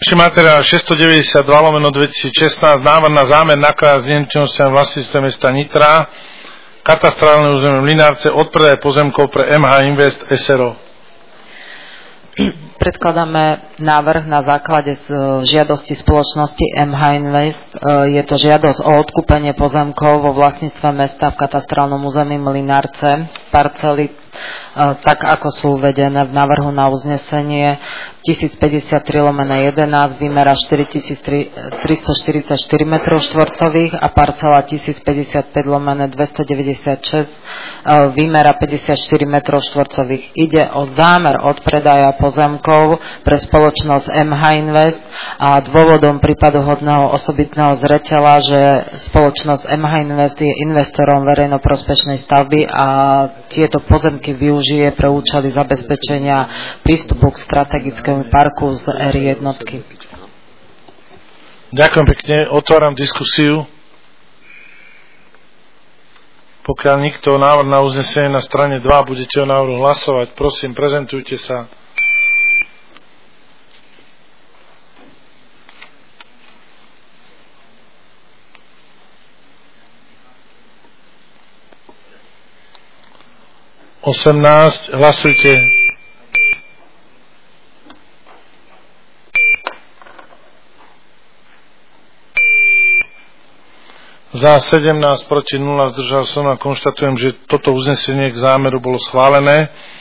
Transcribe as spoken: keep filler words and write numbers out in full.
Ešte materiál šesťstodeväťdesiatdva lomeno dvetisícšestnásť, návrh na zámer nakladať s nehnuteľnosťami vlastníctve mesta Nitra, katastrálne územie Mlynárce, odpredaj pozemkov pre em há Invest es er o. Predkladáme návrh na základe žiadosti spoločnosti em há Invest. Je to žiadosť o odkúpenie pozemkov vo vlastníctve mesta v katastrálnom území Mlynárce, parcely tak ako sú uvedené v návrhu na uznesenie tisícpäťdesiattri lomeno jedenásť, výmera štyritisíc tristoštyridsaťštyri metrov štvorcových a parcela tisícpäťdesiatpäť lomeno dvestodeväťdesiatšesť, výmera päťdesiatštyri metrov štvorcových. Ide o zámer odpredaja pozemkov pre spoločnosť em há Invest a dôvodom prípaduhodného osobitného zreteľa, že spoločnosť em há Invest je investorom verejnoprospešnej stavby a tieto pozemky využije pre účely zabezpečenia prístupu k strategickému parku z er jednotky. Ďakujem pekne, otváram diskusiu. Pokiaľ nikto návrh na uznesenie na strane dva budete o návrhu hlasovať, prosím, prezentujte sa. osemnásť, hlasujte. Za sedemnásť, proti nula, zdržal som a konštatujem, že toto uznesenie k zámeru bolo schválené.